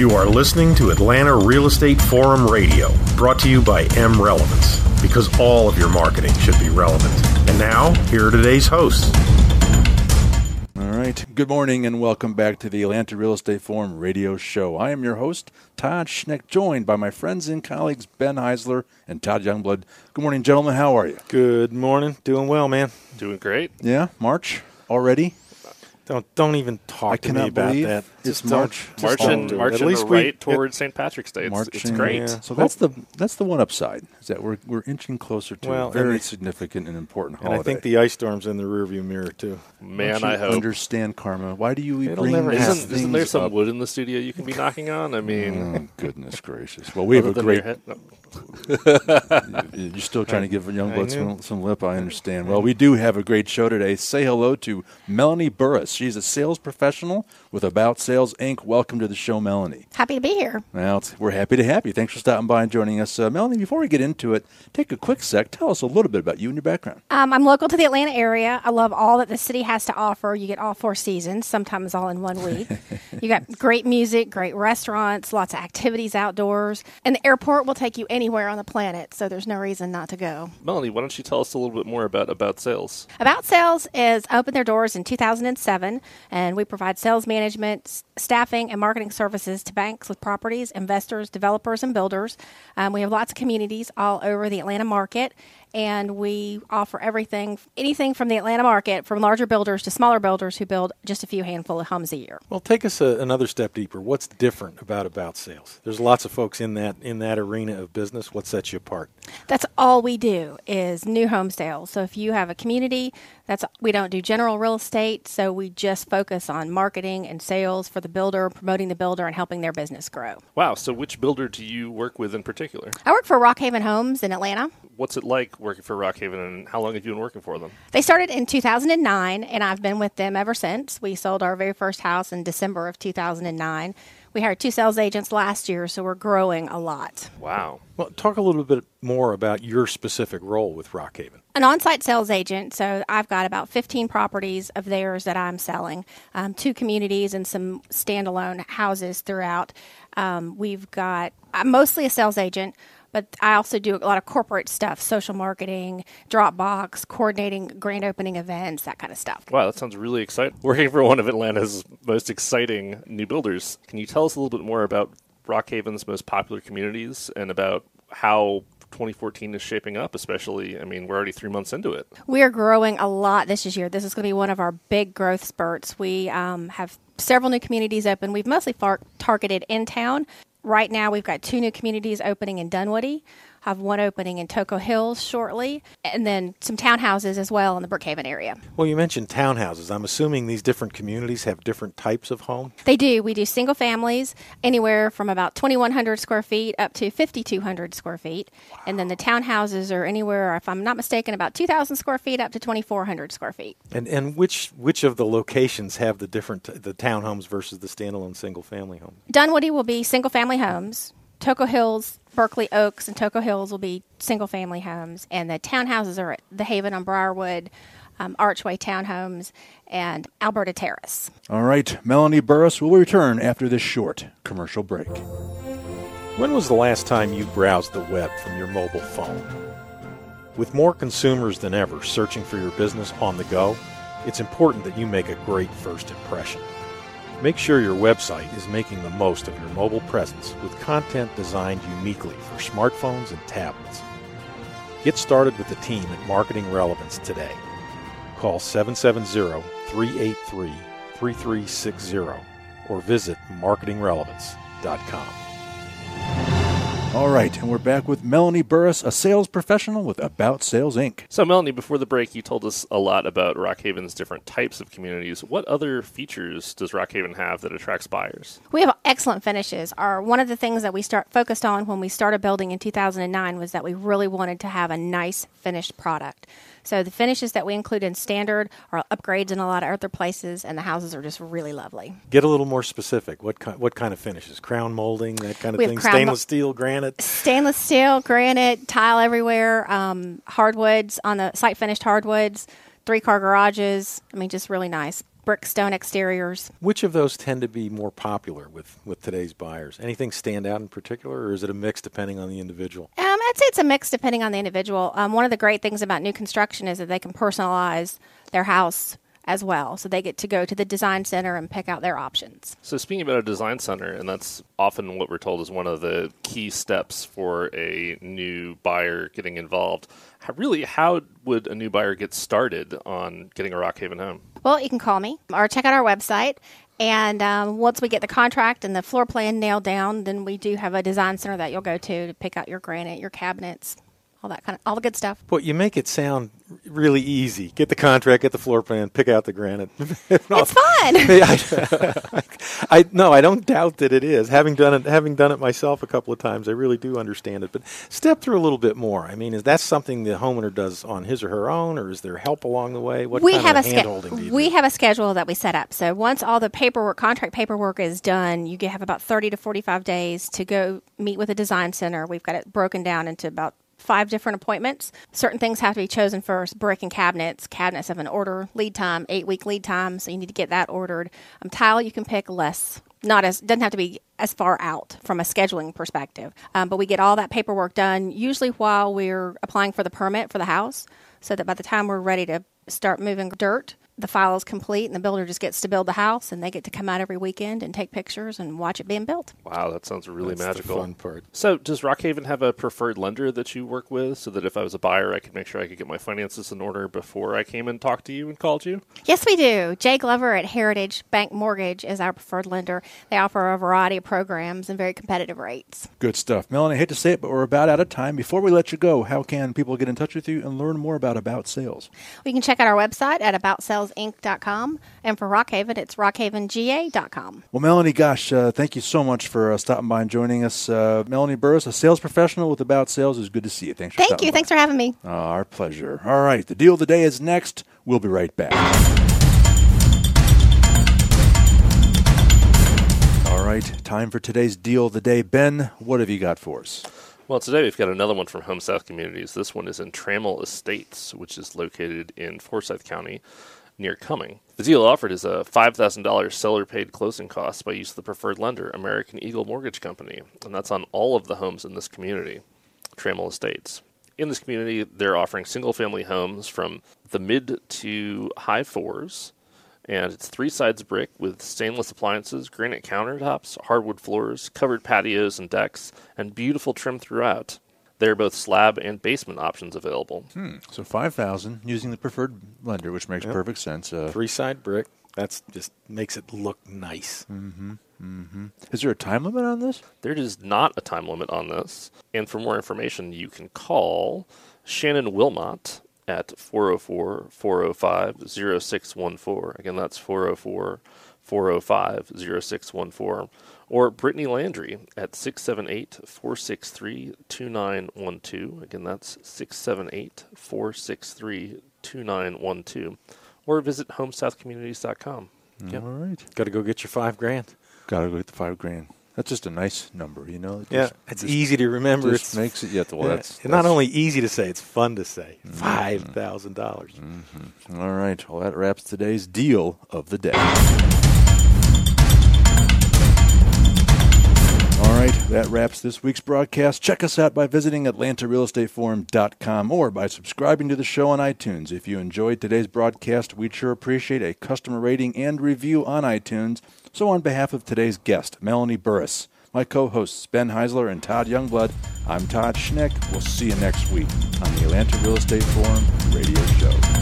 You are listening to Atlanta Real Estate Forum Radio, brought to you by M Relevance, because all of your marketing should be relevant. And now, here are today's hosts. All right. Good morning and welcome back to the Atlanta Real Estate Forum radio show. I am your host, Todd Schneck, joined by my friends and colleagues, Ben Heisler and Todd Youngblood. Good morning, gentlemen. How are you? Good morning. Doing well, man. Doing great. Yeah, March already? Don't even talk to me about that. It's March. Marching right towards St. Patrick's Day. It's great. Yeah. So that's the one upside, is that we're inching closer to a very significant and important holiday. And I think the ice storm's in the rearview mirror, too. Man, I hope. Understand, Karma. Why do you Isn't there some wood in the studio you can be knocking on? I mean... Oh, goodness gracious. Well, we have a great... You're still trying to give Youngblood some lip, I understand. Well, we do have a great show today. Say hello to Melanie Burris. She's a sales professional with About Sales, Inc. Welcome to the show, Melanie. Happy to be here. Well, we're happy to have you. Thanks for stopping by and joining us. Melanie, before we get into it, take a quick sec. Tell us a little bit about you and your background. I'm local to the Atlanta area. I love all that the city has to offer. You get all 4 seasons, sometimes all in 1 week. You got great music, great restaurants, lots of activities outdoors. And the airport will take you anywhere on the planet, so there's no reason not to go. Melanie, why don't you tell us a little bit more about Sales? About Sales is opened their doors in 2007, and we provide sales management, staffing, and marketing services to banks with properties, investors, developers, and builders. We have lots of communities all over the Atlanta market, and we offer anything from the Atlanta market, from larger builders to smaller builders who build just a few handful of homes a year. Well, take us another step deeper. What's different about Sales? There's lots of folks in that arena of business. What sets you apart? That's all we do is new home sales. So if you have a community, we don't do general real estate, so we just focus on marketing and sales for the builder, promoting the builder, and helping their business grow. Wow. So which builder do you work with in particular? I work for Rockhaven Homes in Atlanta. What's it like working for Rockhaven, and how long have you been working for them? They started in 2009, and I've been with them ever since. We sold our very first house in December of 2009. We hired 2 sales agents last year, so we're growing a lot. Wow. Well, talk a little bit more about your specific role with Rockhaven. An on-site sales agent, so I've got about 15 properties of theirs that I'm selling, 2 communities and some standalone houses throughout. I'm mostly a sales agent, but I also do a lot of corporate stuff, social marketing, Dropbox, coordinating grand opening events, that kind of stuff. Wow, that sounds really exciting. Working for one of Atlanta's most exciting new builders. Can you tell us a little bit more about Rockhaven's most popular communities and about how 2014 is shaping up, especially, we're already 3 months into it. We are growing a lot this year. This is going to be one of our big growth spurts. We have several new communities open. We've mostly targeted in town. Right now, we've got 2 new communities opening in Dunwoody. I have 1 opening in Toco Hills shortly, and then some townhouses as well in the Brookhaven area. Well, you mentioned townhouses. I'm assuming these different communities have different types of home? They do. We do single families, anywhere from about 2,100 square feet up to 5,200 square feet. Wow. And then the townhouses are anywhere, if I'm not mistaken, about 2,000 square feet up to 2,400 square feet. And which of the locations have the townhomes versus the standalone single-family homes? Dunwoody will be single-family homes. Toco Hills, Berkeley Oaks, and Toco Hills will be single-family homes, and the townhouses are at The Haven on Briarwood, Archway Townhomes, and Alberta Terrace. All right, Melanie Burris will return after this short commercial break. When was the last time you browsed the web from your mobile phone? With more consumers than ever searching for your business on the go, it's important that you make a great first impression. Make sure your website is making the most of your mobile presence with content designed uniquely for smartphones and tablets. Get started with the team at Marketing Relevance today. Call 770-383-3360 or visit marketingrelevance.com. All right, and we're back with Melanie Burris, a sales professional with About Sales, Inc. So, Melanie, before the break, you told us a lot about Rockhaven's different types of communities. What other features does Rockhaven have that attracts buyers? We have excellent finishes. One of the things that we focused on when we started building in 2009 was that we really wanted to have a nice finished product. So the finishes that we include in standard are upgrades in a lot of other places, and the houses are just really lovely. Get a little more specific. What kind of finishes? Crown molding, that kind of thing? Stainless steel, granite? Stainless steel, granite, tile everywhere, hardwoods on the site-finished hardwoods, 3-car garages. Just really nice. brick stone exteriors. Which of those tend to be more popular with today's buyers? Anything stand out in particular, or is it a mix depending on the individual? I'd say it's a mix depending on the individual. One of the great things about new construction is that they can personalize their house as well. So they get to go to the design center and pick out their options. So speaking about a design center, and that's often what we're told is one of the key steps for a new buyer getting involved. How would a new buyer get started on getting a Rockhaven home? Well, you can call me or check out our website. And once we get the contract and the floor plan nailed down, then we do have a design center that you'll go to pick out your granite, your cabinets, all the good stuff. Well, you make it sound really easy. Get the contract, get the floor plan, pick out the granite. It's fun. I don't doubt that it is. Having done it myself a couple of times, I really do understand it. But step through a little bit more. I mean, is that something the homeowner does on his or her own, or is there help along the way? What kind of hand-holding do you do? We have a schedule that we set up. So once all the contract paperwork is done, you have about 30 to 45 days to go meet with a design center. We've got it broken down into about 5 different appointments. Certain things have to be chosen first. Brick and cabinets. Cabinets have an order lead time, 8-week lead time, so you need to get that ordered. Tile you can pick less. Doesn't have to be as far out from a scheduling perspective. But we get all that paperwork done usually while we're applying for the permit for the house, so that by the time we're ready to start moving dirt, the file is complete and the builder just gets to build the house, and they get to come out every weekend and take pictures and watch it being built. Wow, that sounds really magical. The fun part. So does Rockhaven have a preferred lender that you work with so that if I was a buyer, I could make sure I could get my finances in order before I came and talked to you and called you? Yes, we do. Jay Glover at Heritage Bank Mortgage is our preferred lender. They offer a variety of programs and very competitive rates. Good stuff. Melanie, I hate to say it, but we're about out of time. Before we let you go, how can people get in touch with you and learn more about Sales? You can check out our website at aboutSalesInc.com, and for Rockhaven, it's rockhavenga.com. Well, Melanie, gosh, thank you so much for stopping by and joining us. Melanie Burris, a sales professional with About Sales. It's good to see you. Thanks for stopping by. Thanks for having me. Our pleasure. All right, the deal of the day is next. We'll be right back. All right, time for today's deal of the day. Ben, what have you got for us? Well, today we've got another one from Home South Communities. This one is in Trammell Estates, which is located in Forsyth County near Cumming. The deal offered is a $5,000 seller-paid closing costs by use of the preferred lender, American Eagle Mortgage Company, and that's on all of the homes in this community, Trammell Estates. In this community, they're offering single-family homes from the mid to high 4s, and it's 3 sides brick with stainless appliances, granite countertops, hardwood floors, covered patios and decks, and beautiful trim throughout. There are both slab and basement options available. So $5,000 using the preferred lender, which makes perfect sense. 3-side brick. That's just makes it look nice. Is there a time limit on this? There is not a time limit on this. And for more information, you can call Shannon Wilmot at 404-405-0614. Again, that's 404-405-0614. Or Brittany Landry at 678-463-2912. Again, that's 678-463-2912. Or visit homesouthcommunities.com. All right. Got to go get your $5,000. Got to go get the $5,000. That's just a nice number, you know? It's easy to remember. Just makes it, that's not only easy to say, it's fun to say. $5,000. All right. Well, that wraps today's deal of the day. All right, that wraps this week's broadcast. Check us out by visiting AtlantaRealEstateForum.com or by subscribing to the show on iTunes. If you enjoyed today's broadcast, we'd sure appreciate a customer rating and review on iTunes. So on behalf of today's guest, Melanie Burris, my co-hosts Ben Heisler and Todd Youngblood, I'm Todd Schneck. We'll see you next week on the Atlanta Real Estate Forum Radio Show.